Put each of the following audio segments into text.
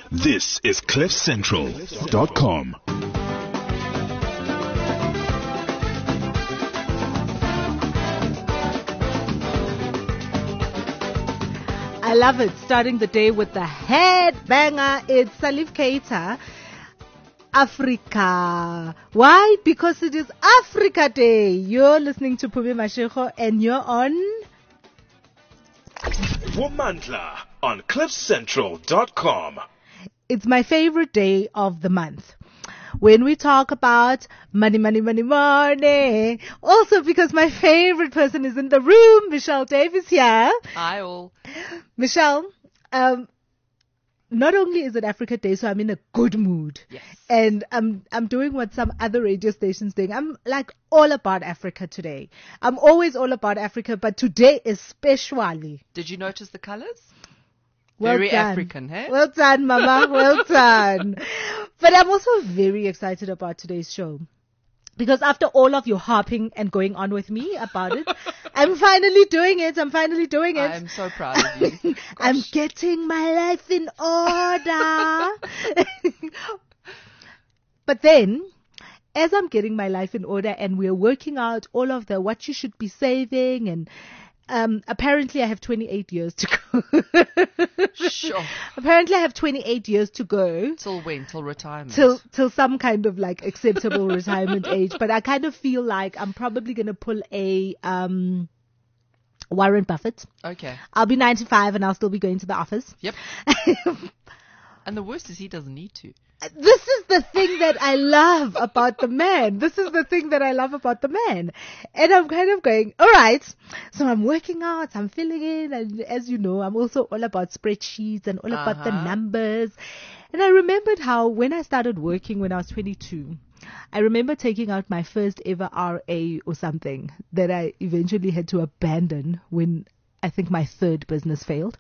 This is CliffCentral.com. I love it. Starting the day with the headbanger. It's Salif Keita. Africa. Why? Because it is Africa Day. You're listening to Phumi Mashego and you're on Womandla on CliffCentral.com. It's my favorite day of the month. When we talk about money, money, money, money. Also because my favorite person is in the room. Michelle Davis here. Hi all. Michelle, not only is it Africa Day, so I'm in a good mood. Yes. And I'm doing what some other radio stations doing. I'm like all about Africa today. I'm always all about Africa, but today especially. Did you notice the colors? Well Very done. African, hey? Well done, Mama. Well done. But I'm also very excited about today's show. Because after all of your harping and going on with me about it, I'm finally doing it. I'm so proud of you. I'm getting my life in order. But then, as I'm getting my life in order and we're working out all of the what you should be saving and apparently I have 28 years to go. Sure. Apparently I have 28 years to go. Till when? Till retirement? Till some kind of like acceptable retirement age. But I kind of feel like I'm probably going to pull a Warren Buffett. Okay. I'll be 95 and I'll still be going to the office. Yep. And the worst is he doesn't need to. This is the thing that I love about the man. And I'm kind of going, all right. So I'm working out, I'm filling in. And as you know, I'm also all about spreadsheets and all about the numbers. And I remembered how when I started working when I was 22, I remember taking out my first ever RA or something that I eventually had to abandon when I think my third business failed.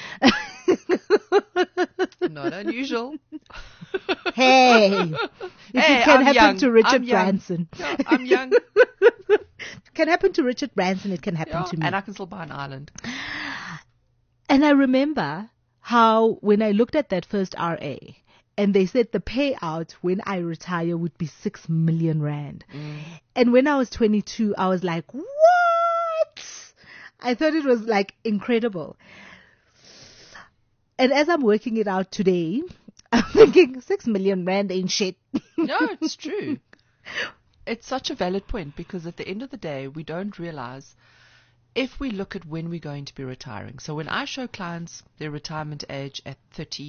Not unusual. Hey, it can happen to Richard Branson. Yeah, I'm young. Can happen to Richard Branson. It can happen to me. And I can still buy an island. And I remember how when I looked at that first RA and they said the payout when I retire would be 6 million rand. And when I was 22, I was like, what? I thought it was like incredible. And as I'm working it out today, I'm thinking 6 million rand ain't shit. No, it's true. It's such a valid point because at the end of the day, we don't realize if we look at when we're going to be retiring. So when I show clients their retirement age at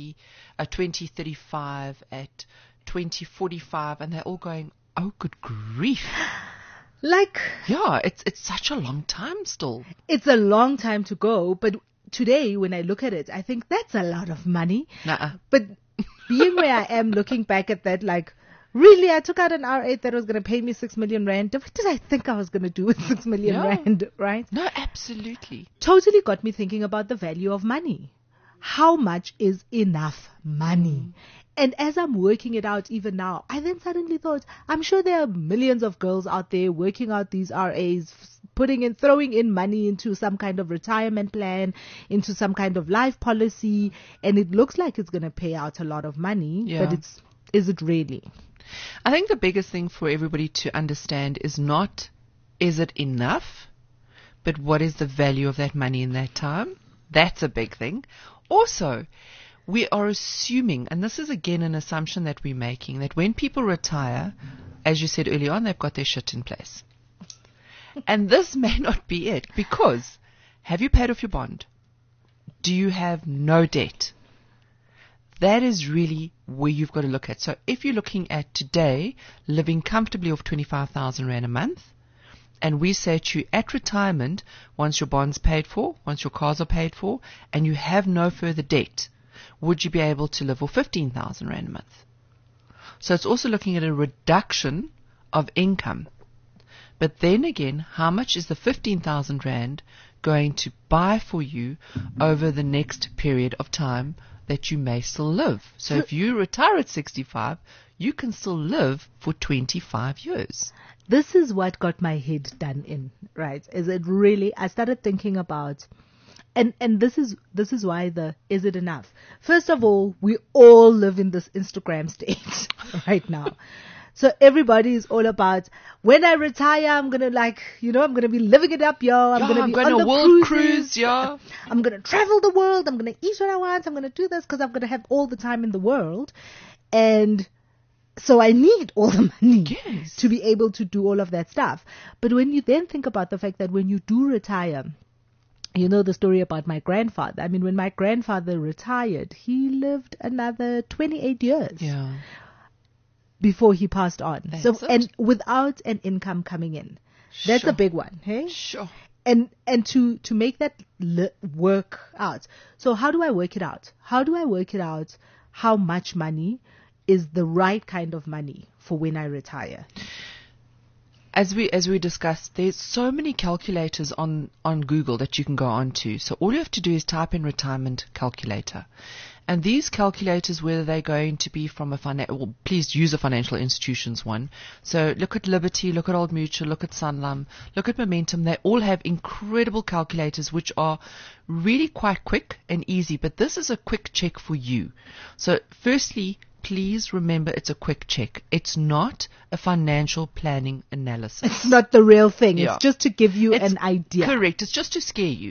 2035, at 2045, and they're all going, oh, good grief. Like, yeah, it's such a long time still. It's a long time to go, but today, when I look at it, I think that's a lot of money. Nuh-uh. But being where I am looking back at that, like, really, I took out an R8 that was going to pay me 6 million rand. What did I think I was going to do with 6 million rand, right? No, absolutely. Totally got me thinking about the value of money. How much is enough money? And as I'm working it out even now, I then suddenly thought, I'm sure there are millions of girls out there working out these RAs, throwing in money into some kind of retirement plan, into some kind of life policy, and it looks like it's going to pay out a lot of money, but is it really? I think the biggest thing for everybody to understand is not, is it enough, but what is the value of that money in that time? That's a big thing. Also, we are assuming, and this is again an assumption that we're making, that when people retire, as you said earlier on, they've got their shit in place. And this may not be it, because have you paid off your bond? Do you have no debt? That is really where you've got to look at. So if you're looking at today, living comfortably off 25,000 Rand a month, and we say to you at retirement, once your bond's paid for, once your cars are paid for, and you have no further debt, would you be able to live off 15,000 Rand a month? So it's also looking at a reduction of income. But then again, how much is the 15,000 Rand going to buy for you over the next period of time that you may still live? So if you retire at 65, you can still live for 25 years. This is what got my head done in, right? Is it really, I started thinking about And this is why is it enough? First of all, we all live in this Instagram state right now. So everybody is all about, when I retire, I'm going to I'm going to be living it up, yo. I'm going to be going on on the a world cruises. cruise, yeah. I'm going to travel the world. I'm going to eat what I want. I'm going to do this because I'm going to have all the time in the world. And so I need all the money Yes. to be able to do all of that stuff. But when you then think about the fact that when you do retire, you know the story about my grandfather. I mean, when my grandfather retired, he lived another 28 years. Yeah. Before he passed on. That's So, it. and without an income coming in. That's Sure. a big one, hey? Sure. And to make that work out. So how do I work it out? How do I work it out how much money is the right kind of money for when I retire? As we discussed, there's so many calculators on Google that you can go onto. So all you have to do is type in retirement calculator. And these calculators, whether they're going to be from please use a financial institutions one. So look at Liberty, look at Old Mutual, look at Sanlam, look at Momentum. They all have incredible calculators which are really quite quick and easy. But this is a quick check for you. So firstly, please remember it's a quick check. It's not a financial planning analysis. It's not the real thing. Yeah. It's just to give you It's an idea. Correct. It's just to scare you.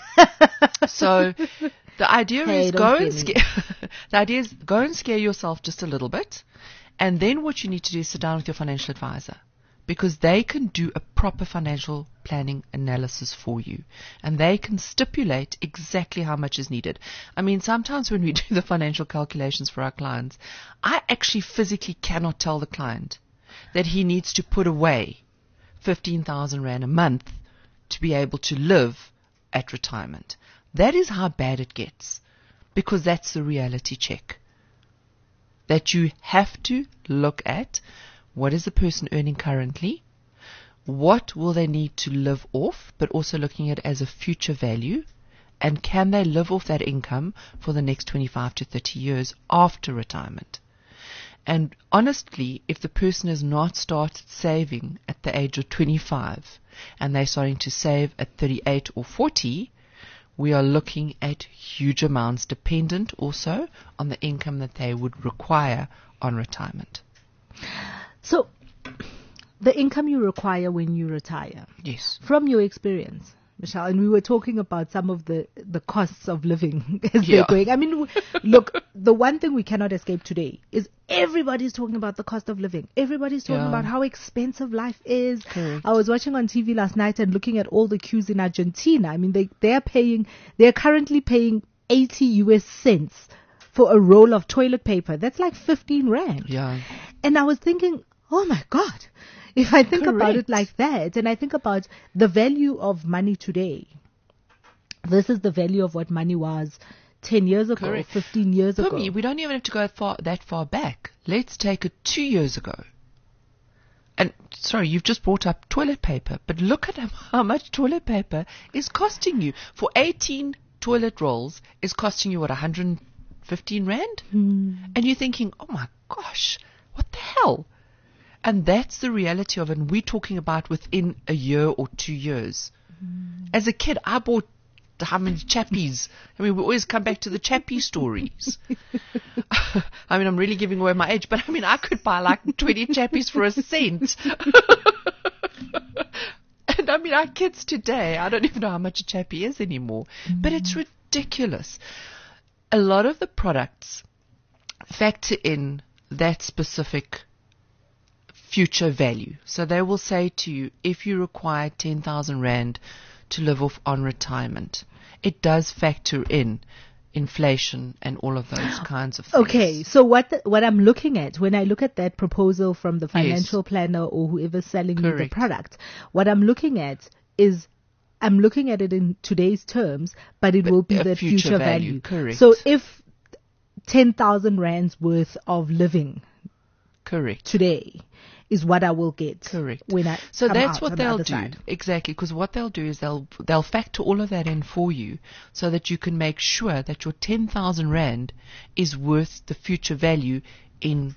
So the idea Hey, is don't scare go and scare yourself just a little bit. And then what you need to do is sit down with your financial advisor, because they can do a proper financial planning analysis for you, and they can stipulate exactly how much is needed. I mean, sometimes when we do the financial calculations for our clients, I actually physically cannot tell the client that he needs to put away 15,000 Rand a month to be able to live at retirement. That is how bad it gets, because that's the reality check. That you have to look at what is the person earning currently, what will they need to live off, but also looking at it as a future value, and can they live off that income for the next 25 to 30 years after retirement. And honestly, if the person has not started saving at the age of 25 and they're starting to save at 38 or 40, we are looking at huge amounts, dependent also on the income that they would require on retirement. So the income you require when you retire, Yes. from your experience, Michelle, and we were talking about some of the costs of living as Yeah. they're going. I mean, look, the one thing we cannot escape today is everybody's talking about the cost of living. Everybody's talking Yeah. about how expensive life is. Correct. I was watching on TV last night and looking at all the queues in Argentina. I mean, they're currently paying 80 US cents for a roll of toilet paper. That's like 15 Rand. Yeah. And I was thinking, oh my God, if I think about it Correct. like that, and I think about the value of money today, this is the value of what money was 10 years ago, Correct. 15 years For ago. me, we don't even have to go that far back. Let's take it 2 years ago. And sorry, you've just brought up toilet paper, but look at how much toilet paper is costing you. For 18 toilet rolls is costing you, what, 115 Rand? And you're thinking, oh my gosh, what the hell? And that's the reality of it. And we're talking about within a year or 2 years. As a kid, I bought how many chappies? I mean, we always come back to the chappie stories. I mean, I'm really giving away my age, but I mean, I could buy like 20 chappies for a cent. And I mean, our kids today, I don't even know how much a chappie is anymore, but it's ridiculous. A lot of the products factor in that specific future value. So they will say to you, if you require 10,000 Rand to live off on retirement, it does factor in inflation and all of those kinds of things. Okay, so what I'm looking at when I look at that proposal from the financial planner or whoever's selling me the Correct. product, what I'm looking at is I'm looking at it in today's terms, but it will be a the future future value, value. correct. So if 10,000 Rands worth of living Correct. today is what I will get Correct. when I So come that's out what on the they'll other do. side. Exactly, because what they'll do is they'll factor all of that in for you so that you can make sure that your 10,000 Rand is worth the future value in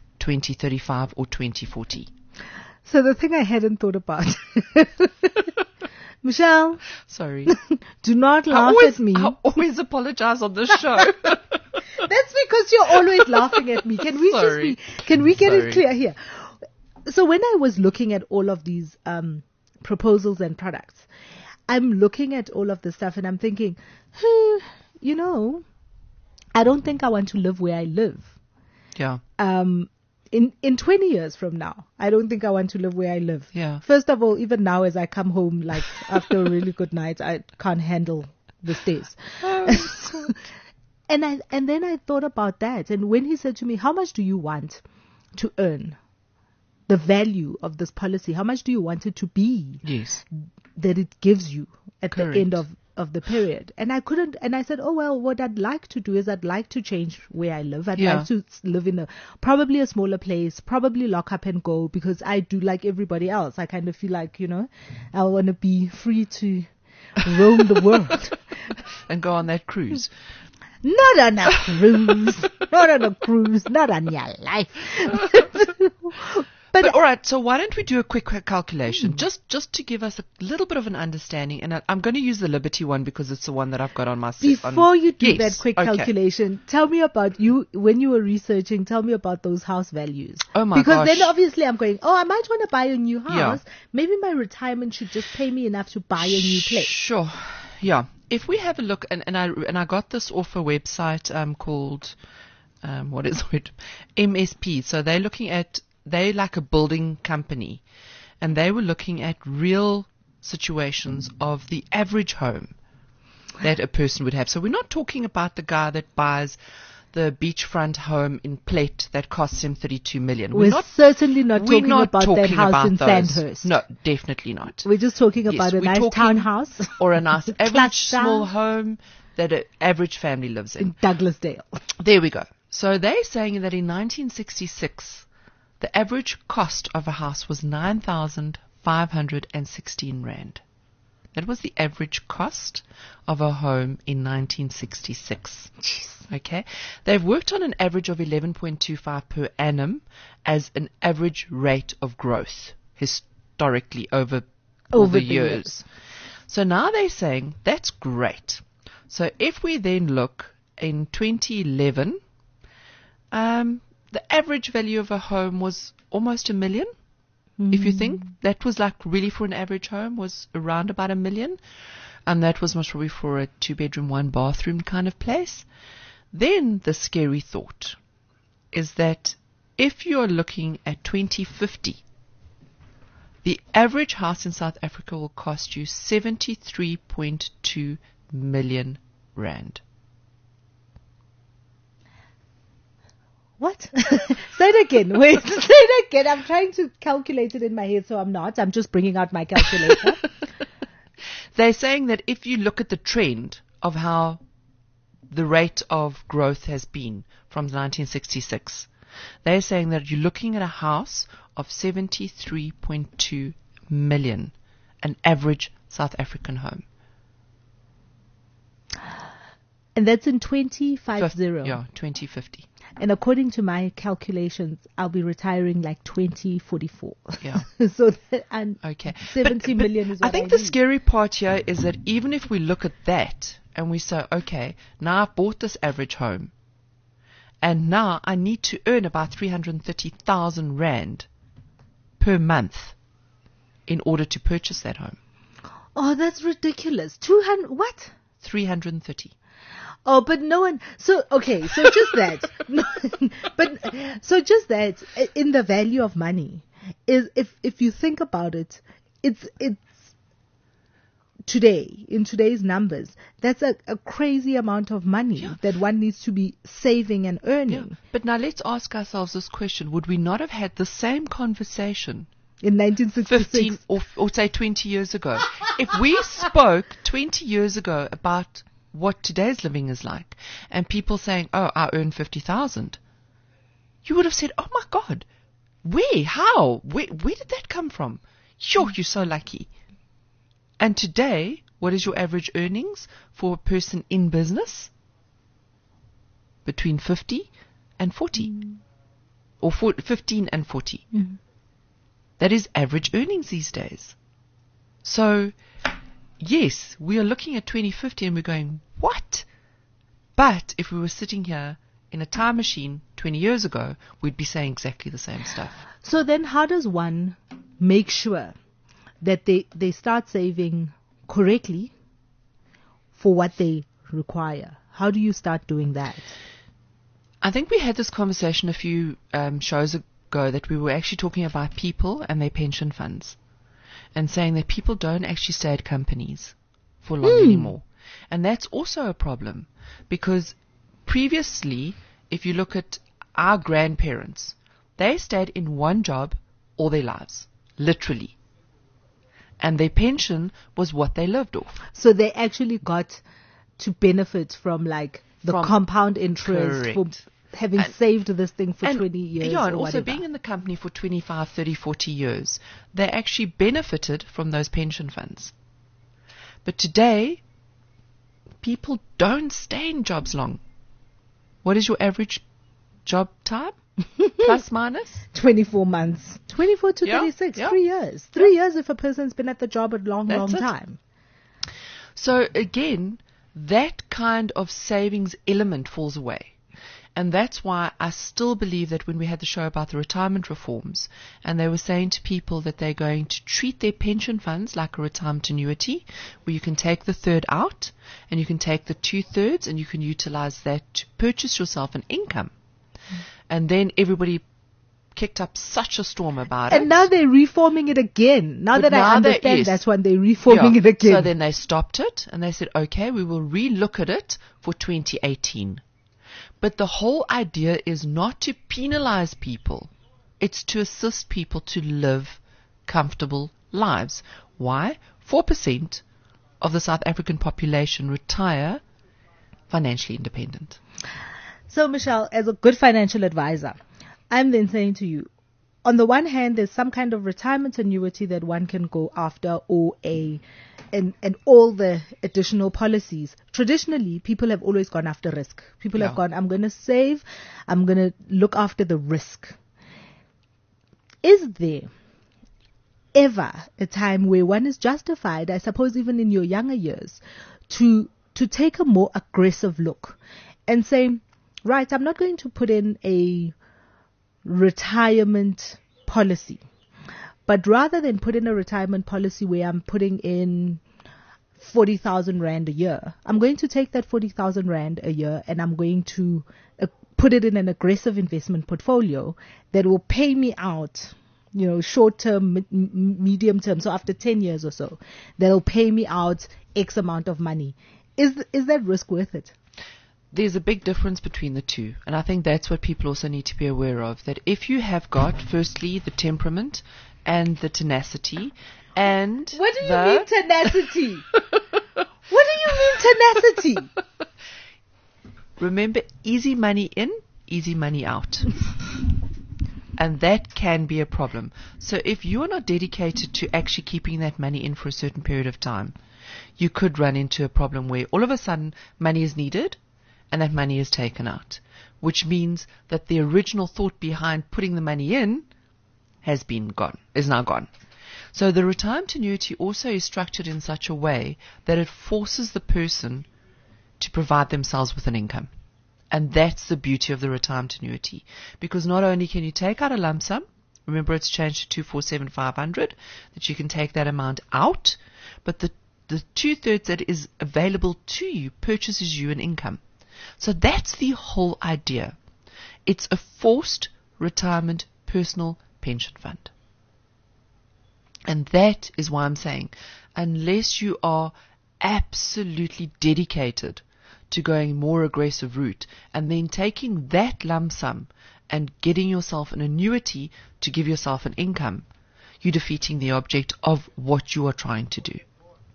2035 or 2040. So the thing I hadn't thought about, Michelle, Sorry. do not laugh at me. I always apologize on this show. That's because you're always laughing at me. Can we Sorry. can we get Sorry. it clear here? So when I was looking at all of these proposals and products, I'm looking at all of this stuff and I'm thinking, you know, I don't think I want to live where I live. Yeah. In 20 years from now, I don't think I want to live where I live. Yeah. First of all, even now as I come home, like after a really good night, I can't handle the stairs. And then I thought about that. And when he said to me, how much do you want to earn? The value of this policy, how much do you want it to be? Yes. That it gives you at Correct. the end of the period. And I couldn't, and I said, oh, well, what I'd like to do is I'd like to change where I live. I'd Yeah. like to live in probably a smaller place, probably lock up and go, because I do like everybody else. I kind of feel like, you know, I want to be free to roam the world. And go on that cruise. Not on a cruise. Not on a cruise. Not on your life. But all right, so why don't we do a quick calculation, just to give us a little bit of an understanding. And I'm going to use the Liberty one because it's the one that I've got on my Before you do Yes, that quick okay. calculation, tell me about you, when you were researching, tell me about those house values. Oh my Because gosh. then obviously I'm going, I might want to buy a new house. Yeah. Maybe my retirement should just pay me enough to buy a new place. Sure. Yeah. If we have a look, and I got this off a website called, what is it? MSP. So they're like a building company, and they were looking at real situations of the average home that a person would have. So we're not talking about the guy that buys the beachfront home in Plett that costs him 32 million. We're certainly not we're talking not about that talking house about in those. Sandhurst. No, definitely not. We're just talking Yes, about a we're nice talking- townhouse. Or a nice average Cluster. small home that an average family lives in. in Douglasdale. There we go. So they're saying that in 1966, the average cost of a house was 9,516 rand. That was the average cost of a home in 1966. Okay. They've worked on an average of 11.25 per annum as an average rate of growth historically over the years. So now they're saying that's great. So if we then look in 2011, the average value of a home was almost $1 million. If you think that was like really for an average home was around about $1 million, and that was most probably for a 2-bedroom, 1-bathroom kind of place. Then the scary thought is that if you're looking at 2050, the average house in South Africa will cost you 73.2 million rand. What? Say it again. Wait, say it again. I'm trying to calculate it in my head, so I'm not. I'm just bringing out my calculator. They're saying that if you look at the trend of how the rate of growth has been from 1966, they're saying that you're looking at a house of 73.2 million, an average South African home. And that's in 2050. Yeah, 2050. And according to my calculations, I'll be retiring like 2044. Yeah. So and Okay. 70 million is what I think I the need. scary part here is that even if we look at that and we say, okay, now I've bought this average home, and now I need to earn about 330,000 rand per month in order to purchase that home. Oh, that's ridiculous. 200, what? 330. Oh, but no one, so just that, so just that in the value of money is, if you think about it, it's today, in today's numbers, that's a crazy amount of money that one needs to be saving and earning. Yeah. But now let's ask ourselves this question. Would we not have had the same conversation In 1966. 15 or say 20 years ago? If we spoke 20 years ago about what today's living is like, and people saying, oh, I earn 50,000, you would have said, oh my God, where, how, where did that come from? Sure, you're so lucky. And today, what is your average earnings for a person in business? Between 50 and 40. Or 15 and 40. That is average earnings these days. So yes, we are looking at 2050 and we're going, what? But if we were sitting here in a time machine 20 years ago, we'd be saying exactly the same stuff. So then how does one make sure that they start saving correctly for what they require? How do you start doing that? I think we had this conversation a few shows ago that we were actually talking about people and their pension funds and saying that people don't actually stay at companies for long anymore. And that's also a problem because previously, if you look at our grandparents, they stayed in one job all their lives, literally. And their pension was what they lived off. So they actually got to benefit from like the From- compound interest for Correct. having saved this thing for 20 years Yeah, and or also whatever. being in the company for 25, 30, 40 years, they actually benefited from those pension funds. But today, people don't stay in jobs long. What is your average job time? Plus minus? 24 months. 24 to Yeah, 36. yeah. 3 years. 3 years if a person's been at the job a long, That's long it. time. So again, that kind of savings element falls away. And that's why I still believe that when we had the show about the retirement reforms, and they were saying to people that they're going to treat their pension funds like a retirement annuity, where you can take the third out, and you can take the 2/3, and you can utilize that to purchase yourself an income. And then everybody kicked up such a storm about it. And now they're reforming it again. Now But that I now understand, yes. that's when they're reforming Yeah. it again. So then they stopped it and they said, okay, we will relook at it for 2018. But the whole idea is not to penalize people. It's to assist people to live comfortable lives. Why? 4% of the South African population retire financially independent. So, Michelle, as a good financial advisor, I'm then saying to you, on the one hand, there's some kind of retirement annuity that one can go after, or and all the additional policies. Traditionally, people have always gone after risk. People have Yeah. gone, I'm going to save, I'm going to look after the risk. Is there ever a time where one is justified, I suppose even in your younger years, to take a more aggressive look and say, right, I'm not going to put in a retirement policy, but rather than put in a retirement policy where I'm putting in 40,000 Rand a year, I'm going to take that 40,000 Rand a year and I'm going to put it in an aggressive investment portfolio that will pay me out, short term, medium term. So after 10 years or so, that'll pay me out X amount of money. Is that risk worth it? There's a big difference between the two. And I think that's what people also need to be aware of. That if you have got, firstly, the temperament and the tenacity and What do you mean tenacity? What do you mean tenacity? Remember, easy money in, easy money out. And that can be a problem. So if you are not dedicated to actually keeping that money in for a certain period of time, you could run into a problem where all of a sudden money is needed and that money is taken out, which means that the original thought behind putting the money in is now gone. So the retirement annuity also is structured in such a way that it forces the person to provide themselves with an income. And that's the beauty of the retirement annuity. Because not only can you take out a lump sum, remember it's changed to 247,500, that you can take that amount out, but the 2/3 that is available to you purchases you an income. So that's the whole idea. It's a forced retirement personal pension fund. And that is why I'm saying, unless you are absolutely dedicated to going more aggressive route and then taking that lump sum and getting yourself an annuity to give yourself an income, you're defeating the object of what you are trying to do.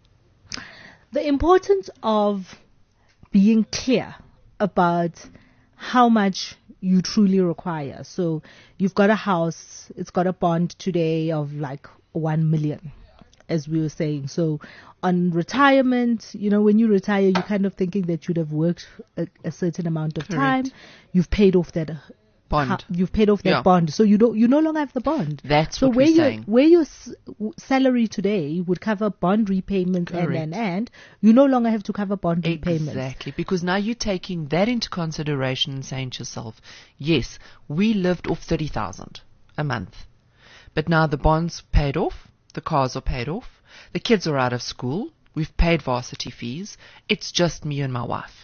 The importance of being clear about how much you truly require. So you've got a house, it's got a bond today of like 1 million, as we were saying. So on retirement, when you retire, you're kind of thinking that you'd have worked a certain amount of time. Correct. You've paid off that Bond. You've paid off that Yeah. bond, so you no longer have the bond. That's so what where we're your saying. where your salary today would cover bond repayments Correct. and you no longer have to cover bond repayments. Exactly, because now you're taking that into consideration and saying to yourself, yes, we lived off 30,000 a month, but now the bonds paid off, the cars are paid off, the kids are out of school, we've paid varsity fees, it's just me and my wife.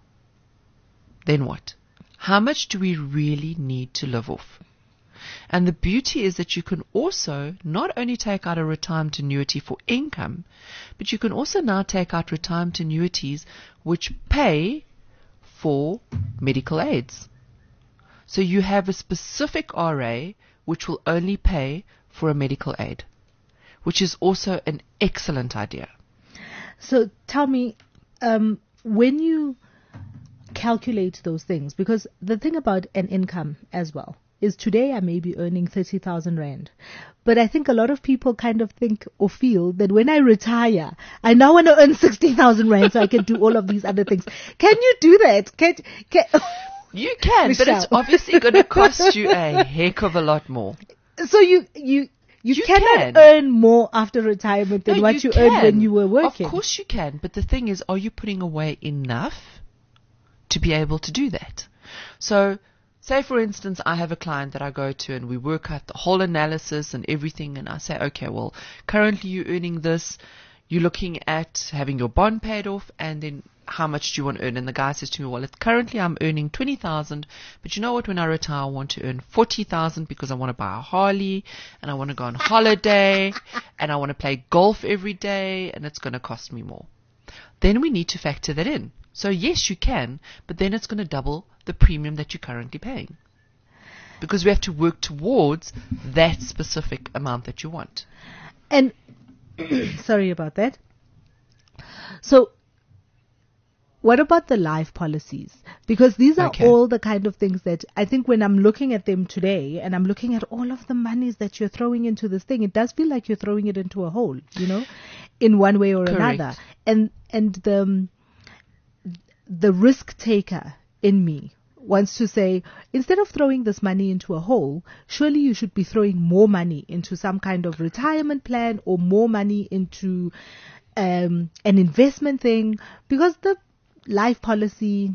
Then what? How much do we really need to live off? And the beauty is that you can also not only take out a retirement annuity for income, but you can also now take out retirement annuities which pay for medical aids. So you have a specific RA which will only pay for a medical aid, which is also an excellent idea. So tell me, when you calculate those things, because the thing about an income as well is today I may be earning 30,000 Rand. But I think a lot of people kind of think or feel that when I retire, I now want to earn 60,000 Rand so I can do all of these other things. Can you do that? You can, but Michelle. it's obviously going to cost you a heck of a lot more. So you cannot can. earn more after retirement than No, what you can. earned when you were working. Of course you can, but the thing is, are you putting away enough to be able to do that? So, say for instance, I have a client that I go to and we work out the whole analysis and everything, and I say, okay, well, currently you're earning this, you're looking at having your bond paid off, and then how much do you want to earn? And the guy says to me, well, currently I'm earning 20,000, but you know what, when I retire I want to earn 40,000 because I want to buy a Harley, and I want to go on holiday, and I want to play golf every day, and it's going to cost me more. Then we need to factor that in. So yes, you can, but then it's going to double the premium that you're currently paying, because we have to work towards that specific amount that you want. And sorry about that. So what about the life policies? Because these are Okay. all the kind of things that I think when I'm looking at them today and I'm looking at all of the monies that you're throwing into this thing, it does feel like you're throwing it into a hole, in one way or Correct. another. And the risk taker in me wants to say, instead of throwing this money into a hole, surely you should be throwing more money into some kind of retirement plan or more money into an investment thing, because the life policy,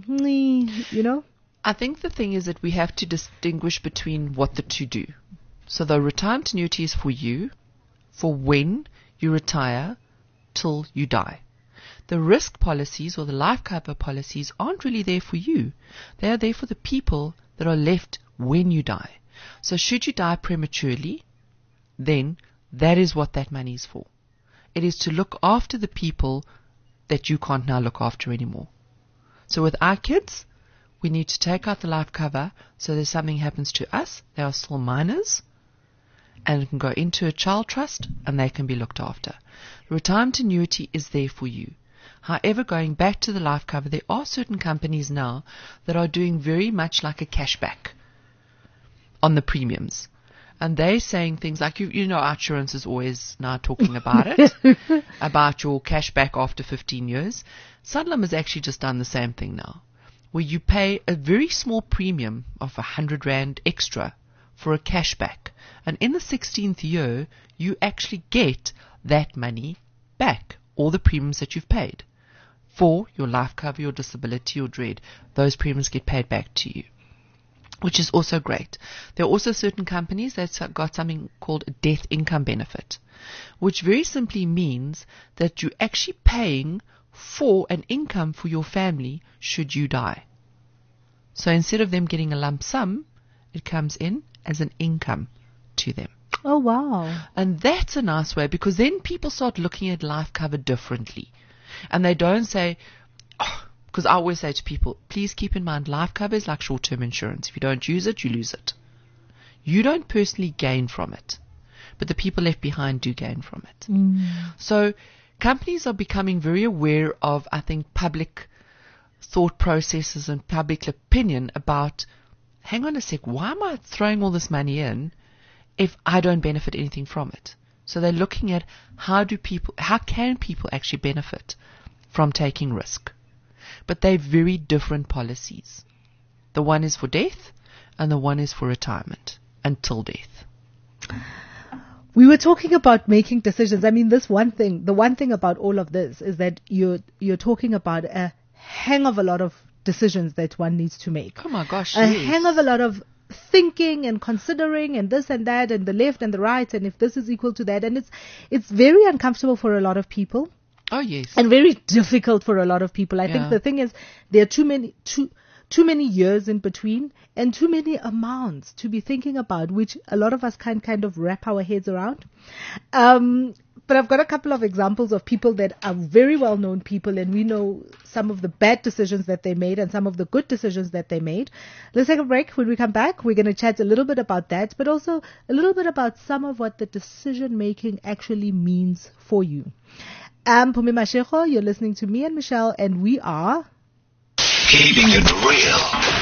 I think the thing is that we have to distinguish between what the two do. So the retirement annuity is for you, for when you retire till you die. The risk policies or the life cover policies aren't really there for you. They are there for the people that are left when you die. So should you die prematurely, then that is what that money is for. It is to look after the people that you can't now look after anymore. So with our kids, we need to take out the life cover so that if something happens to us, they are still minors, and it can go into a child trust and they can be looked after. The retirement annuity is there for you. However, going back to the life cover, there are certain companies now that are doing very much like a cashback on the premiums. And they're saying things like, our insurance is always now talking about it, about your cashback after 15 years. Sanlam has actually just done the same thing now, where you pay a very small premium of 100 Rand extra for a cashback. And in the 16th year, you actually get that money back, all the premiums that you've paid for your life cover, your disability, your dread. Those premiums get paid back to you, which is also great. There are also certain companies that's got something called a death income benefit, which very simply means that you're actually paying for an income for your family should you die. So instead of them getting a lump sum, it comes in as an income to them. Oh, wow. And that's a nice way, because then people start looking at life cover differently. And they don't say, because I always say to people, please keep in mind, life cover is like short-term insurance. If you don't use it, you lose it. You don't personally gain from it, but the people left behind do gain from it. So companies are becoming very aware of, I think, public thought processes and public opinion about, hang on a sec, why am I throwing all this money in if I don't benefit anything from it? So they're looking at how can people actually benefit from taking risk? But they're very different policies. The one is for death and the one is for retirement until death. We were talking about making decisions. I mean, the one thing about all of this is that you're talking about a hang of a lot of decisions that one needs to make. Oh my gosh, A yes. hang of a lot of thinking and considering and this and that and the left and the right and if this is equal to that, and it's very uncomfortable for a lot of people Oh yes. and very difficult for a lot of people. I Yeah. think the thing is there are too many years in between and too many amounts to be thinking about, which a lot of us can't kind of wrap our heads around. But I've got a couple of examples of people that are very well known people, and we know some of the bad decisions that they made and some of the good decisions that they made. Let's take a break. When we come back, we're going to chat a little bit about that, but also a little bit about some of what the decision making actually means for you. I'm Pumi Mashego. You're listening to me and Michelle, and we are Keeping it real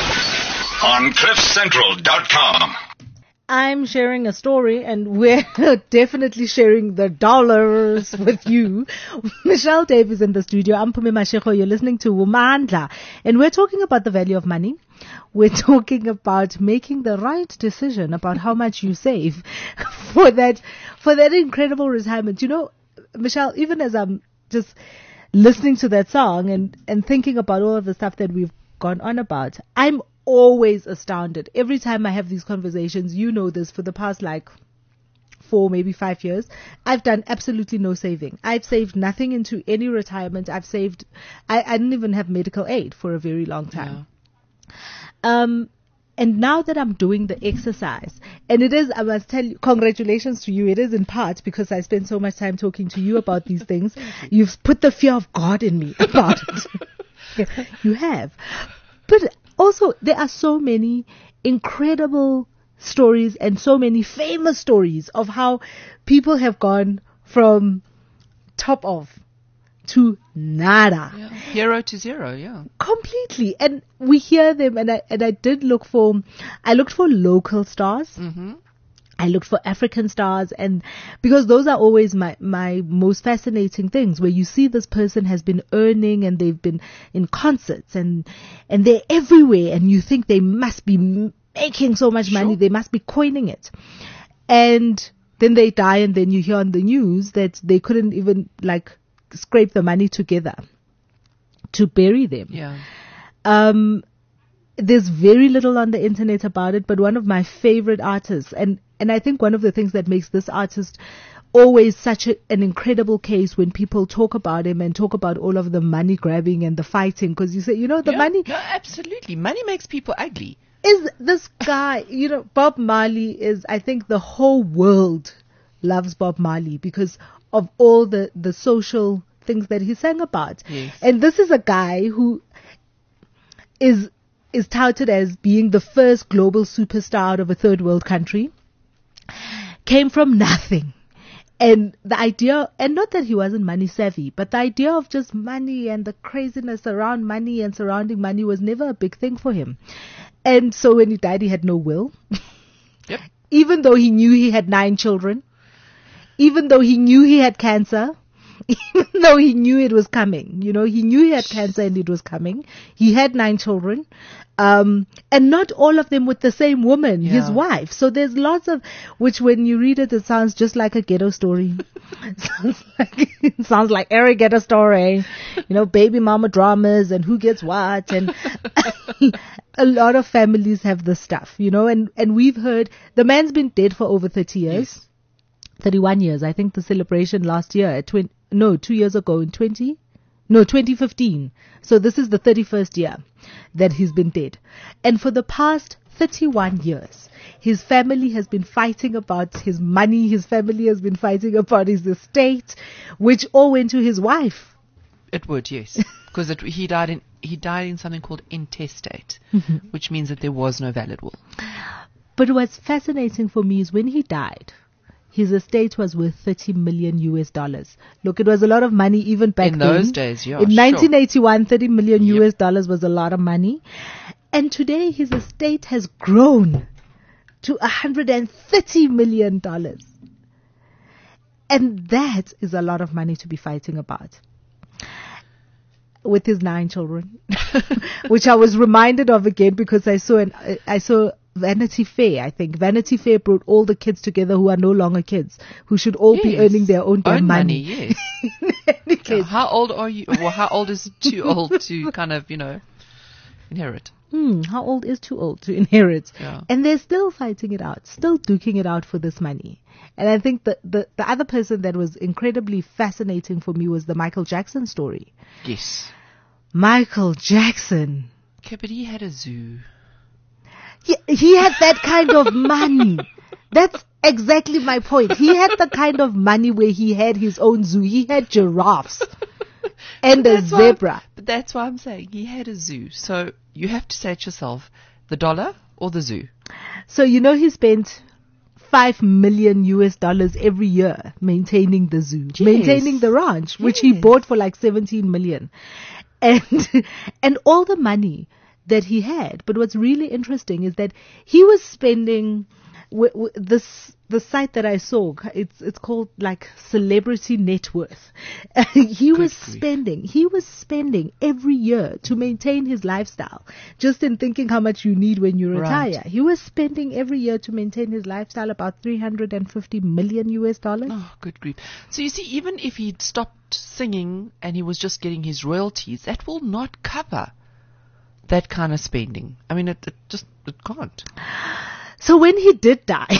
on CliffCentral.com. I'm sharing a story, and we're definitely sharing the dollars with you. Michelle Davis in the studio. I'm Pumi Mashego. You're listening to Womandla, and we're talking about the value of money. We're talking about making the right decision about how much you save for that incredible retirement. You know, Michelle, even as I'm just listening to that song and thinking about all of the stuff that we've gone on about, I'm always astounded every time I have these conversations. You know this, for the past 4, maybe 5 years, I've done absolutely no saving. I've saved nothing into any retirement. I didn't even have medical aid for a very long time. Yeah. And now that I'm doing the exercise, and it is, I must tell you, congratulations to you. It is in part because I spend so much time talking to you about these things. You've put the fear of God in me about it. You have. But also, there are so many incredible stories and so many famous stories of how people have gone from top of to nada. Yeah. Hero to zero, yeah. Completely. And we hear them, and I looked for local stars. Mm-hmm. I looked for African stars, and because those are always my most fascinating things, where you see this person has been earning and they've been in concerts and they're everywhere, and you think they must be making so much money, they must be coining it. And then they die, and then you hear on the news that they couldn't even scrape the money together to bury them. Yeah. There's very little on the internet about it, but one of my favorite artists, and I think one of the things that makes this artist always such an incredible case when people talk about him and talk about all of the money grabbing and the fighting, because you say, money. No, absolutely. Money makes people ugly. Is this guy, Bob Marley is, I think the whole world loves Bob Marley because of all the social things that he sang about. Yes. And this is a guy who is touted as being the first global superstar out of a third world country, came from nothing. And the idea, and not that he wasn't money savvy, but the idea of just money and the craziness around money and surrounding money was never a big thing for him. And so when he died, he had no will. Yep. Even though he knew he had 9 children, even though he knew he had cancer, even though he knew it was coming, he knew he had cancer and it was coming. He had 9 children, and not all of them with the same woman, his wife. So there's lots of, which when you read it, it sounds just like a ghetto story. It sounds like every ghetto story, baby mama dramas and who gets what, and a lot of families have this stuff, and we've heard the man's been dead for over 30 years. Yes. 31 years. I think the celebration last year, 2 years ago in 2015. So this is the 31st year that he's been dead. And for the past 31 years, his family has been fighting about his money. His family has been fighting about his estate, which all went to his wife. It would, yes. Because he died in something called intestate, which means that there was no valid will. But what's fascinating for me is when he died, his estate was worth $30 million. Look, it was a lot of money even back then. In those days, yeah. In 1981, $30 million US was a lot of money. And today his estate has grown to $130 million. And that is a lot of money to be fighting about. With his 9 children, which I was reminded of again because I saw Vanity Fair, I think. Vanity Fair brought all the kids together who are no longer kids, who should all be Yes. earning their own damn money. Yes. In any case, How old are you? Well, how old is too old to kind of, inherit? how old is too old to inherit? Yeah. And they're still fighting it out, still duking it out for this money. And I think the other person that was incredibly fascinating for me was the Michael Jackson story. Yes. Michael Jackson. Okay, but he had a zoo. He had that kind of money. That's exactly my point. He had the kind of money where he had his own zoo. He had giraffes and a zebra. But that's why I'm saying he had a zoo. So you have to say to yourself, the dollar or the zoo? So he spent $5 million every year maintaining the zoo, Yes. maintaining the ranch, which he Yes. bought for like 17 million. And all the money that he had. But what's really interesting is that he was spending the site that I saw, it's called like Celebrity Net Worth. He was spending every year to maintain his lifestyle. Just in thinking how much you need when you retire. Right. He was spending every year to maintain his lifestyle about $350 million. Oh, good grief. So you see, even if he'd stopped singing and he was just getting his royalties, that will not cover that kind of spending. I mean, it can't. So when he did die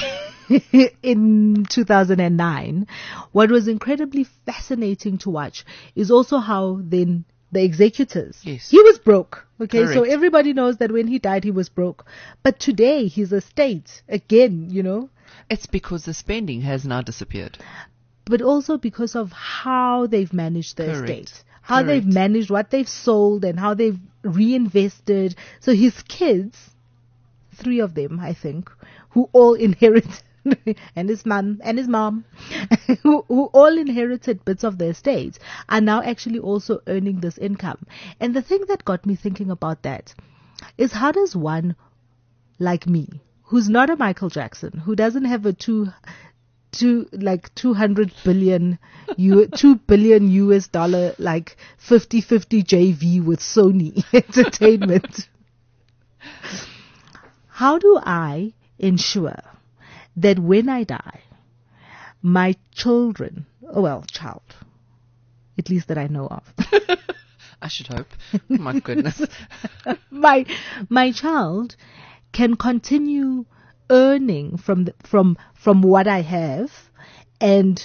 in 2009, what was incredibly fascinating to watch is also how then the executors, Yes. he was broke. Okay, so Correct. everybody knows that when he died, he was broke. But today, his estate, again, It's because the spending has now disappeared. but also because of how they've managed the Correct. estate, how they've Correct. managed what they've sold and how they've reinvested. So his kids, 3 of them, I think, who all inherited, and his mom, who all inherited bits of the estate, are now actually also earning this income. And the thing that got me thinking about that is, how does one like me, who's not a Michael Jackson, who doesn't have a 200 billion, $2 billion US dollar, like 50-50 JV with Sony Entertainment. How do I ensure that when I die, my children, child, at least that I know of, I should hope. My goodness. my child can continue earning from what I have, and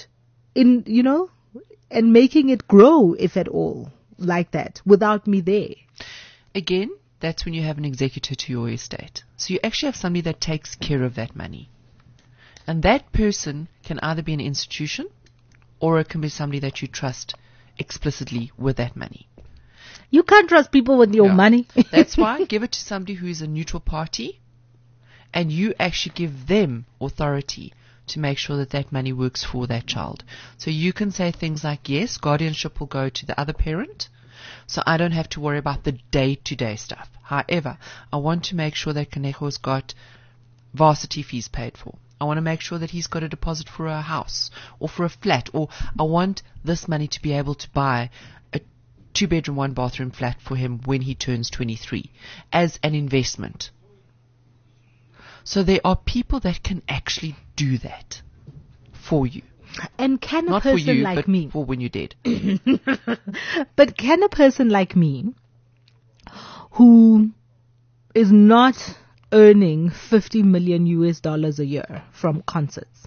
and making it grow, if at all, like that, without me there. Again, that's when you have an executor to your estate. So you actually have somebody that takes care of that money. And that person can either be an institution or it can be somebody that you trust explicitly with that money. You can't trust people with your Yeah. money. That's why give it to somebody who is a neutral party, and you actually give them authority to make sure that that money works for that child. So you can say things like, yes, guardianship will go to the other parent, so I don't have to worry about the day-to-day stuff. However, I want to make sure that Kanego's got varsity fees paid for. I want to make sure that he's got a deposit for a house or for a flat, or I want this money to be able to buy a 2-bedroom, 1-bathroom flat for him when he turns 23 as an investment. So there are people that can actually do that for you. And can a Not for person you, like but me, for when you're dead. but can a person like me, who is not earning $50 million US a year from concerts,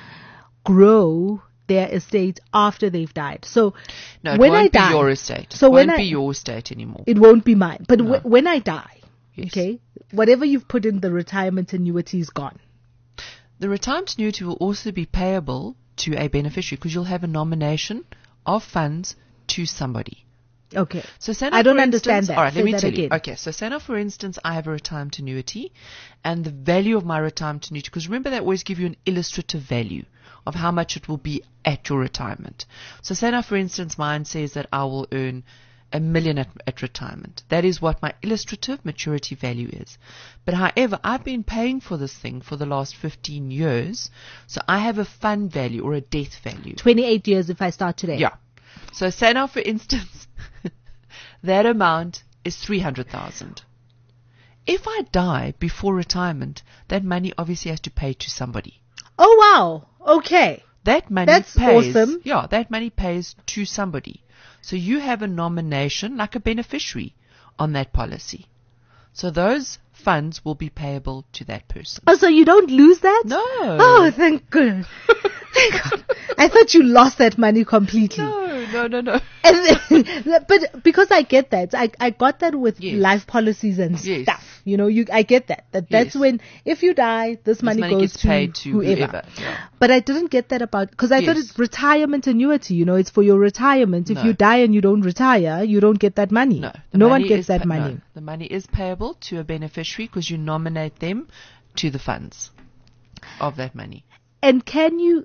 grow their estate after they've died? So No, it when won't I be die, your estate. So It when won't I, be your estate anymore. it won't be mine. But No. when I die, Yes. okay, whatever you've put in the retirement annuity is gone. The retirement annuity will also be payable to a beneficiary because you'll have a nomination of funds to somebody. Okay. So say now, I don't for understand instance- that. All right, Say let me that tell you. again. Okay, so say now, for instance, I have a retirement annuity, and the value of my retirement annuity, because remember, they always give you an illustrative value of how much it will be at your retirement. So say now, for instance, mine says that I will earn $1 million at retirement. That is what my illustrative maturity value is. But however, I've been paying for this thing for the last 15 years, so I have a fund value or a death value. 28 years if I start today. Yeah. So say now, for instance, that amount is 300,000. if I die before retirement, that money obviously has to pay to somebody. Oh, wow. Okay. That money That's pays, awesome. Yeah, that money pays to somebody. So you have a nomination, like a beneficiary, on that policy. So those funds will be payable to that person. Oh, so you don't lose that? No. Oh, thank goodness. Thank God. I thought you lost that money completely. No. And then, but because I get that, I got that with Yes. life policies and Yes. stuff. You know, I get that. That's Yes. when, if you die, this money goes gets to paid to whoever. Yeah. But I didn't get that about, because I thought Yes. it's retirement annuity. You know, it's for your retirement. If No. you die and you don't retire, you don't get that money. No. No one money gets is that pa- money. No, the money is payable to a beneficiary because you nominate them to the funds of that money. And can you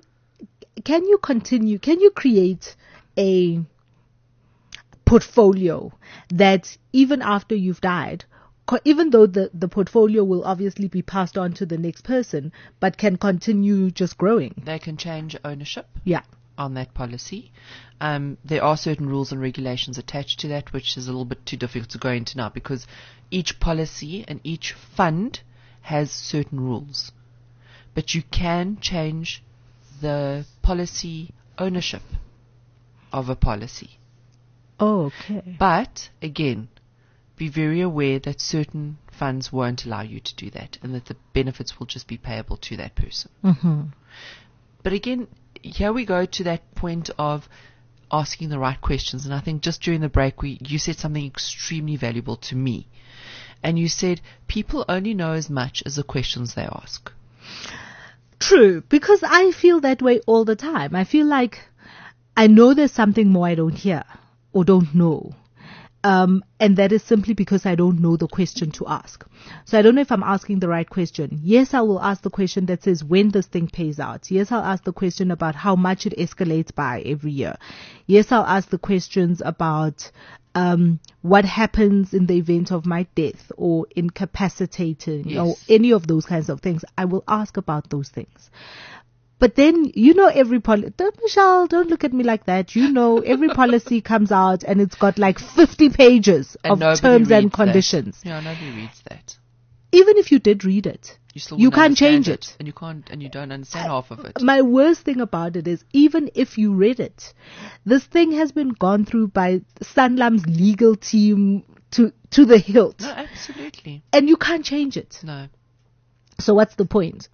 create a portfolio that even after you've died, even though the portfolio will obviously be passed on to the next person, but can continue just growing? They can change ownership Yeah. on that policy. There are certain rules and regulations attached to that, which is a little bit too difficult to go into now because each policy and each fund has certain rules. But you can change the policy ownership of a policy. Oh, okay. But, again, be very aware that certain funds won't allow you to do that and that the benefits will just be payable to that person. Mm-hmm. But again, here we go to that point of asking the right questions. And I think just during the break, you said something extremely valuable to me. And you said people only know as much as the questions they ask. True, because I feel that way all the time. I feel like I know there's something more I don't hear or don't know. And that is simply because I don't know the question to ask. So I don't know if I'm asking the right question. Yes, I will ask the question that says when this thing pays out. Yes, I'll ask the question about how much it escalates by every year. Yes, I'll ask the questions about what happens in the event of my death or incapacitating Yes. or any of those kinds of things. I will ask about those things. But then, every policy, Michelle, don't look at me like that. Every policy comes out and it's got like 50 pages And of nobody terms and reads that. conditions. Yeah, nobody reads that. Even if you did read it, Still you wouldn't can't change understand it. And you don't understand half of it. My worst thing about it is, even if you read it, this thing has been gone through by Sanlam's legal team to the hilt. No, absolutely. And you can't change it. No. So what's the point?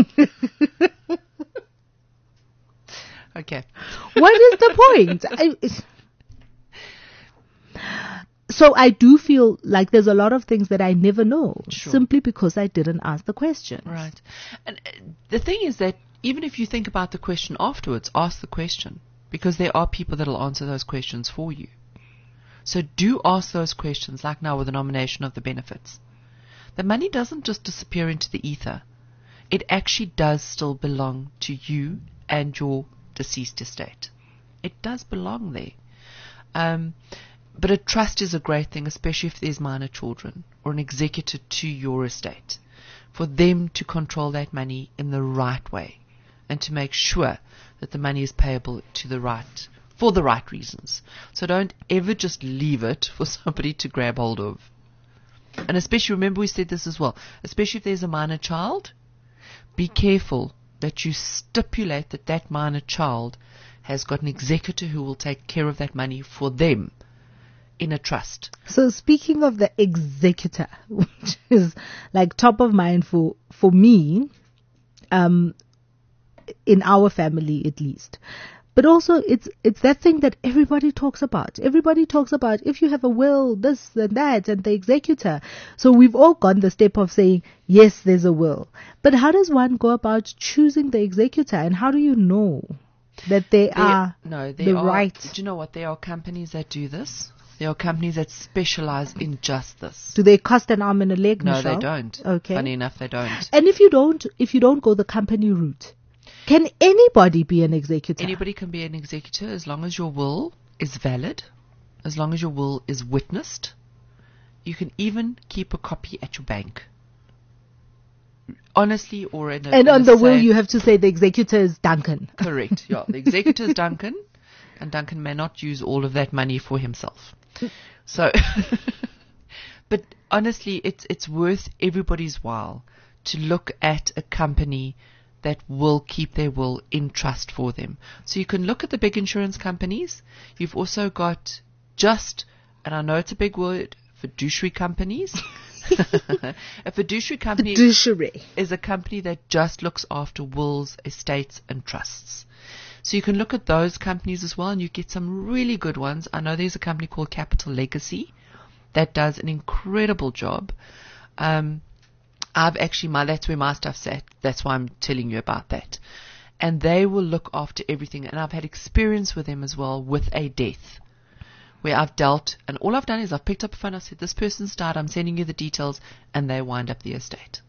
Okay. What is the point? So I do feel like there's a lot of things that I never know Sure. simply because I didn't ask the question. Right. And the thing is that even if you think about the question afterwards, ask the question because there are people that will answer those questions for you. So do ask those questions, like now with the nomination of the benefits. The money doesn't just disappear into the ether. It actually does still belong to you and your deceased estate. It does belong there. But a trust is a great thing, especially if there's minor children or an executor to your estate, for them to control that money in the right way and to make sure that the money is payable for the right reasons. So don't ever just leave it for somebody to grab hold of. And especially, remember we said this as well, especially if there's a minor child, be careful that you stipulate that that minor child has got an executor who will take care of that money for them in a trust. So speaking of the executor, which is like top of mind for me, in our family at least. But also it's that thing that everybody talks about. Everybody talks about if you have a will, this and that, and the executor. So we've all gone the step of saying, yes, there's a will. But how does one go about choosing the executor, and how do you know that they are right? Do you know what? There are companies that do this. There are companies that specialize in just this. Do they cost an arm and a leg? No, Michelle? they don't. Okay. Funny enough, they don't. And if you don't go the company route, can anybody be an executor? Anybody can be an executor as long as your will is valid, as long as your will is witnessed. You can even keep a copy at your bank. Honestly, or in a... And on the will, you have to say the executor is Duncan. Correct, yeah. The executor is Duncan, and Duncan may not use all of that money for himself. So, But honestly, it's worth everybody's while to look at a company that will keep their will in trust for them. So you can look at the big insurance companies. You've also got and I know it's a big word, fiduciary companies. A fiduciary company is a company that just looks after wills, estates, and trusts. So you can look at those companies as well, and you get some really good ones. I know there's a company called Capital Legacy that does an incredible job. That's where my stuff's at. That's why I'm telling you about that. And they will look after everything. And I've had experience with them as well with a death where I've dealt, and all I've done is I've picked up a phone, I said, this person's died, I'm sending you the details, and they wind up the estate.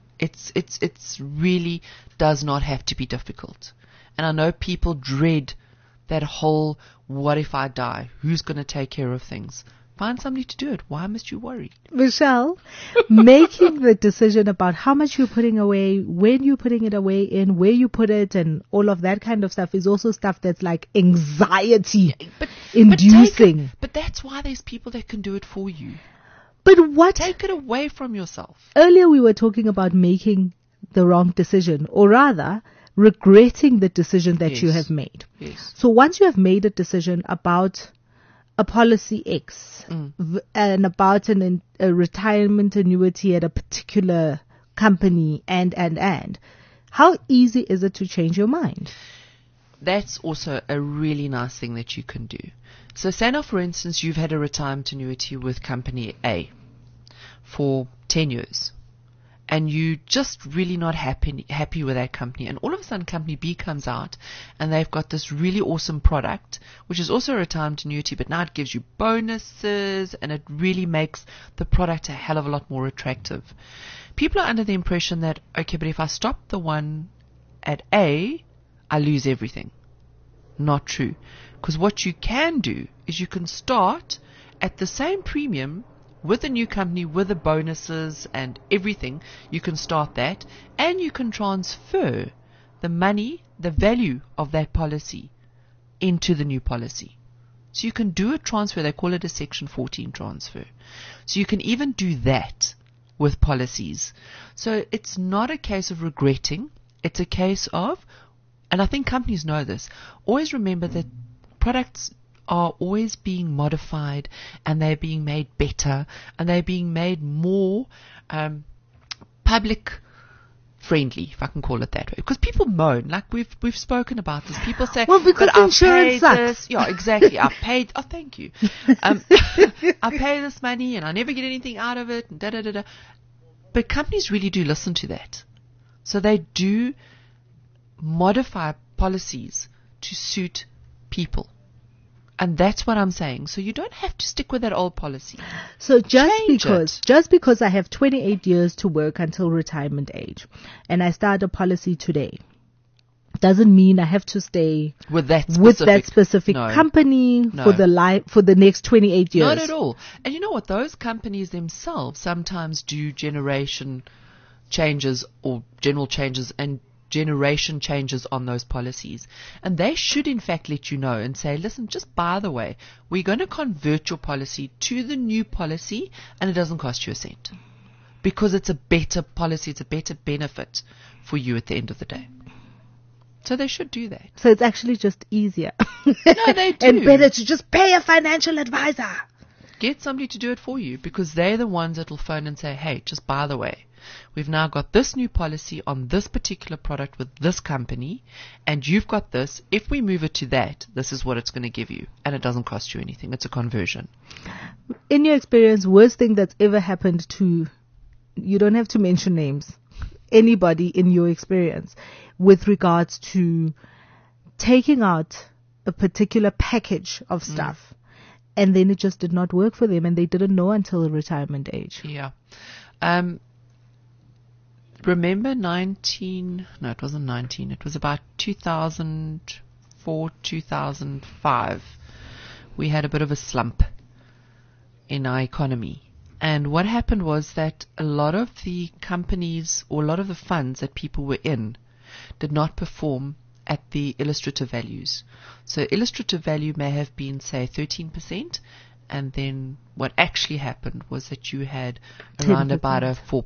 It's really does not have to be difficult. And I know people dread that whole, what if I die? Who's going to take care of things? Find somebody to do it. Why must you worry? Michelle, making the decision about how much you're putting away, when you're putting it away in, where you put it, and all of that kind of stuff is also stuff that's like anxiety inducing. But that's why there's people that can do it for you. But what? Take it away from yourself. Earlier we were talking about making the wrong decision, or rather regretting the decision that you have made. Yes. So once you have made a decision about a policy X and about a retirement annuity at a particular company and how easy is it to change your mind? That's also a really nice thing that you can do. So say now, for instance, you've had a retirement annuity with company A for 10 years. And you just really not happy with that company. And all of a sudden company B comes out and they've got this really awesome product, which is also a retirement annuity, but now it gives you bonuses and it really makes the product a hell of a lot more attractive. People are under the impression that, okay, but if I stop the one at A, I lose everything. Not true. Because what you can do is you can start at the same premium with a new company, with the bonuses and everything. You can start that, and you can transfer the money, the value of that policy into the new policy. So you can do a transfer. They call it a Section 14 transfer. So you can even do that with policies. So it's not a case of regretting. It's a case of, and I think companies know this, always remember that products are always being modified, and they're being made better, and they're being made more public friendly, if I can call it that way. Because people moan, like we've spoken about this. People say, well, because but insurance sucks. This. Yeah, exactly. I paid. Oh, thank you. I pay this money, and I never get anything out of it. And da da da da. But companies really do listen to that, so they do modify policies to suit people. And that's what I'm saying. So you don't have to stick with that old policy. So just because I have 28 years to work until retirement age and I start a policy today, doesn't mean I have to stay with that specific company for the next 28 years. Not at all. And you know what? Those companies themselves sometimes do generation changes or general changes and generation changes on those policies, and they should in fact let you know and say, listen, just by the way, we're going to convert your policy to the new policy, and it doesn't cost you a cent because it's a better policy, it's a better benefit for you at the end of the day. So they should do that. So it's actually just easier no, they do. and better to just pay a financial advisor. Get somebody to do it for you, because they're the ones that will phone and say, hey, just by the way, we've now got this new policy on this particular product with this company, and you've got this. If we move it to that, this is what it's going to give you, and it doesn't cost you anything. It's a conversion. In your experience, worst thing that's ever happened to, you don't have to mention names, anybody in your experience with regards to taking out a particular package of stuff, and then it just did not work for them, and they didn't know until retirement age. Yeah. Remember it wasn't 19, it was about 2004, 2005. We had a bit of a slump in our economy. And what happened was that a lot of the companies or a lot of the funds that people were in did not perform at the illustrative values. So illustrative value may have been, say, 13%, and then what actually happened was that you had around 10%. about a 4%.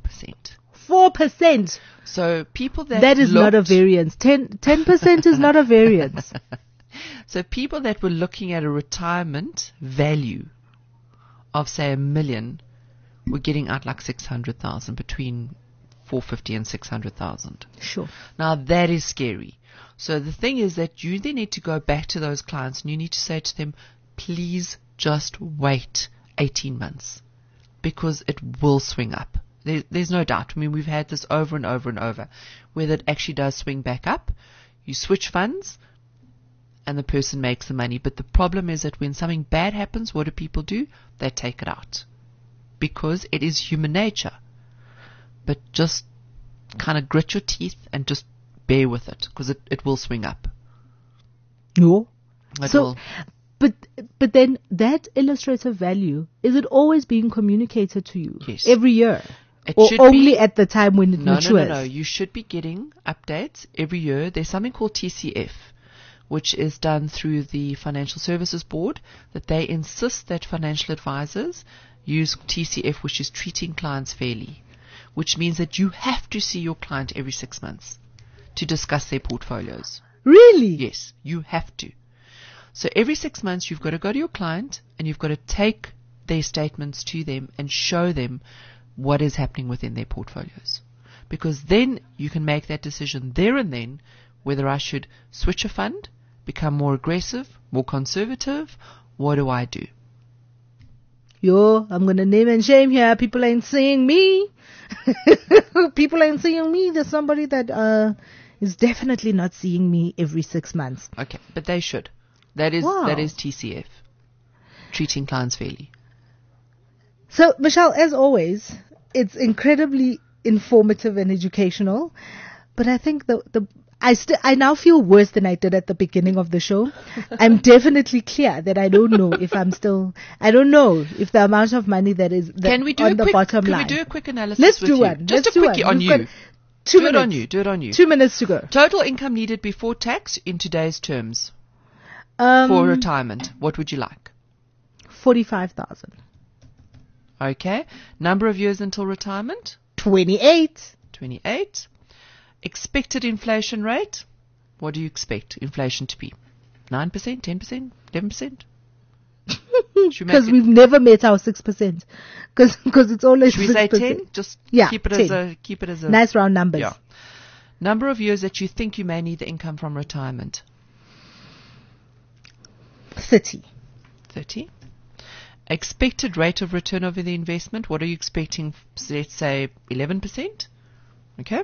4%. So people That is not a variance. 10% is not a variance. So people that were looking at a retirement value of, say, $1 million were getting out like 600,000, between 450 and 600,000. Sure. Now that is scary. So the thing is that you then need to go back to those clients and you need to say to them, please just wait 18 months because it will swing up. There's no doubt. I mean, we've had this over and over and over, where it actually does swing back up. You switch funds and the person makes the money. But the problem is that when something bad happens, what do people do? They take it out because it is human nature. But just kind of grit your teeth and just bear with it because it will swing up. No. It So, will. but then that illustrative value, is it always being communicated to you? Yes. Every year? It Or should only be. at the time when it No. matures? You should be getting updates every year. There's something called TCF, which is done through the Financial Services Board, that they insist that financial advisors use TCF, which is treating clients fairly, which means that you have to see your client every 6 months to discuss their portfolios. Really? Yes, you have to. So every 6 months, you've got to go to your client and you've got to take their statements to them and show them what is happening within their portfolios. Because then you can make that decision there and then whether I should switch a fund, become more aggressive, more conservative. What do I do? Yo, I'm going to name and shame here. People ain't seeing me. People ain't seeing me. There's somebody that is definitely not seeing me every 6 months. Okay, but they should. That is Wow. TCF, treating clients fairly. So, Michelle, as always, it's incredibly informative and educational. But I think I now feel worse than I did at the beginning of the show. I'm definitely clear that I don't know if I don't know if the amount of money that is Can we do on a the quick? bottom Can line. we do a quick analysis? Let's with do you? one. Just Let's a do quickie one. on We've you. got 2 Do minutes. it on you. Do it on you. 2 minutes to go. Total income needed before tax in today's terms for retirement. What would you like? 45,000. Okay. Number of years until retirement? 28. 28. Expected inflation rate? What do you expect inflation to be? 9%, 10%, 11%? Because we've never met our 6%. Because it's always Should we say 6%. 10? Just Yeah, keep it 10. as a Nice round numbers. Yeah. Number of years that you think you may need the income from retirement? 30. 30. Expected rate of return over the investment? What are you expecting? Let's say 11%. Okay.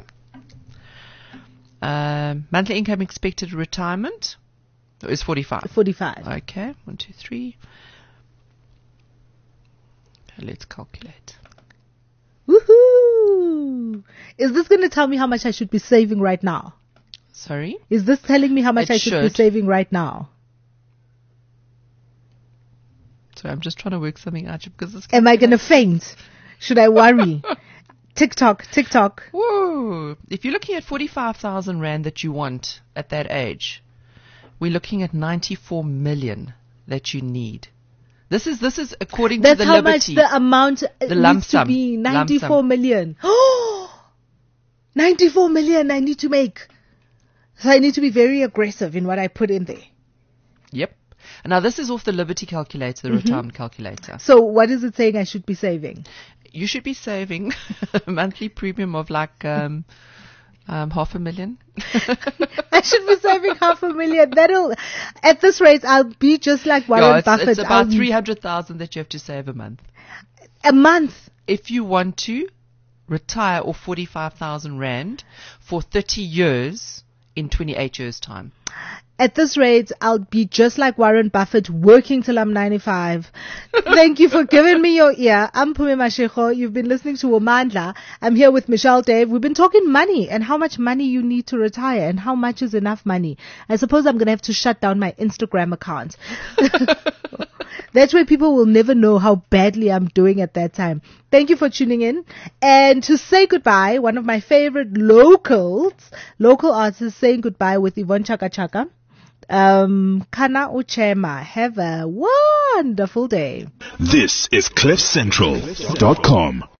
Monthly income expected at retirement is 45. 45. Okay. 1, 2, 3. Okay, let's calculate. Woohoo! Is this going to tell me how much I should be saving right now? Sorry. Is this telling me how much It I should be should. saving right now? Sorry, I'm just trying to work something out because this. Am I going to faint? Should I worry? TikTok. Whoa! If you're looking at 45,000 rand that you want at that age, we're looking at 94 million that you need. This is according That's to the how Liberty. much the amount lump needs to sum. be. Lump 94 sum. million. Oh, 94 million I need to make. So I need to be very aggressive in what I put in there. Yep. Now this is off the Liberty calculator, the retirement calculator. So what is it saying I should be saving? You should be saving a monthly premium of like 500,000. I should be saving 500,000. That'll, at this rate, I'll be just like Warren Buffett. It's about 300,000 that you have to save a month. A month. If you want to retire off 45,000 rand for 30 years in 28 years' time. At this rate, I'll be just like Warren Buffett, working till I'm 95. Thank you for giving me your ear. I'm Pume Mashego. You've been listening to Womandla. I'm here with Michelle Dave. We've been talking money and how much money you need to retire and how much is enough money. I suppose I'm going to have to shut down my Instagram account. That's where people will never know how badly I'm doing at that time. Thank you for tuning in. And to say goodbye, one of my favorite local artists saying goodbye with Yvonne Chaka Chaka. Kana Uchema, have a wonderful day. This is CliffCentral.com.